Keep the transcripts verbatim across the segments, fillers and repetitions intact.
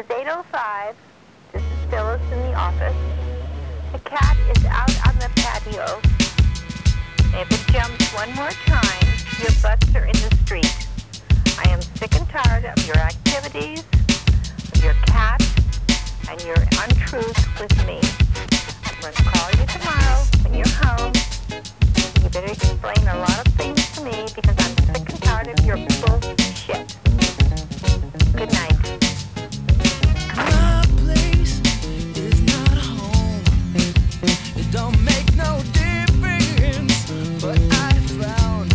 eight oh five. This is Phyllis in the office. The cat is out on the patio. If it jumps one more time, your butts are in the street. I am sick and tired of your activities, of your cat, and your untruth with me. I'm going to call you tomorrow when you're home. You better explain a lot of things to me because I'm sick and tired of your bullshit. Good night. My place is not home. It don't make no difference, but I found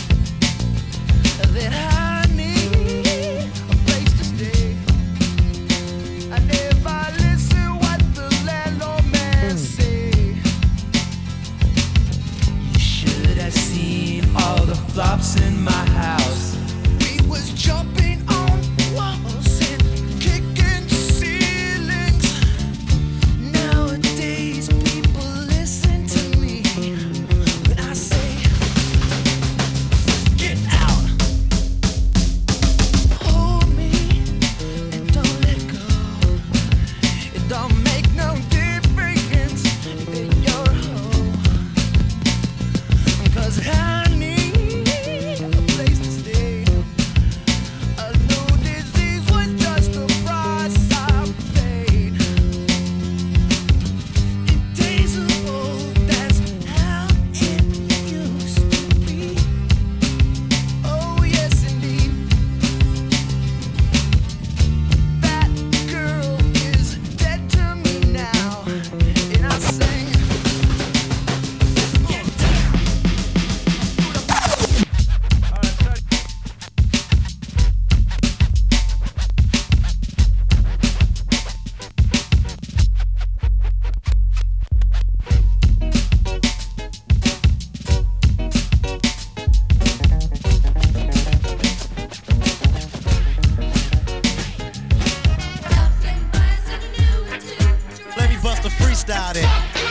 that I need a place to stay. I never listen what the landlord man say. You should have seen all the flops in my house. We was jumping on walls and kicking ceilings. Nowadays people listen to me when I say, get out. Hold me and don't let go. It don't make no difference that you're home. 'Cause I need a place to stay. A new disease was just the price I paid. In days of old, that's how it used to be. Oh yes indeed. That girl is dead to me now, and I sing, get down. Let me bust a freestyle then.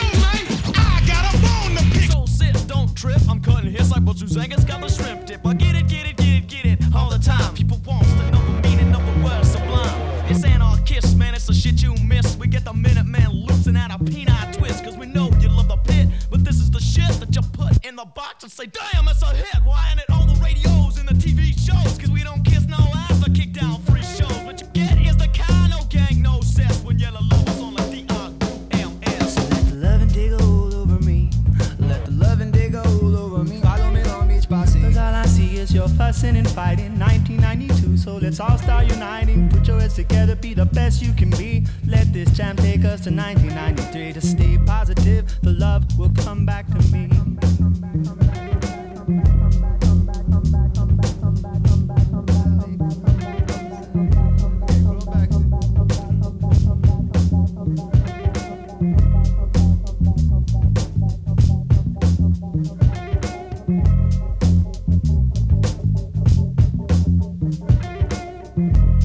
So sit, don't trip. I'm cutting hits like Bozuzanga's got the shrimp dip. I get it, get it, get it, get it all the time. People want to know the meaning of the word sublime. It's anarchist, man. It's the shit you miss. We get the minute man losing at a peanut twist. Cause we know you love the pit. But this is the shit that you put in the box and say, damn, it's a hit. Why ain't it all the radios and the T V shows? Cause we don't kiss no ass or kick down free shows. What you get is the kind, no gang, no cess. When yellow low is on like D R M S. Let the loving dig a hole over me. Let the loving dig a hole over me. Follow me Long Beach Posse. Cause all I see is your fussing and fighting. nineteen ninety-two, so let's all start uniting. Put your heads together, be the best you can be. Let this jam take us to nineteen ninety-three. To stay positive, the love will come back to me.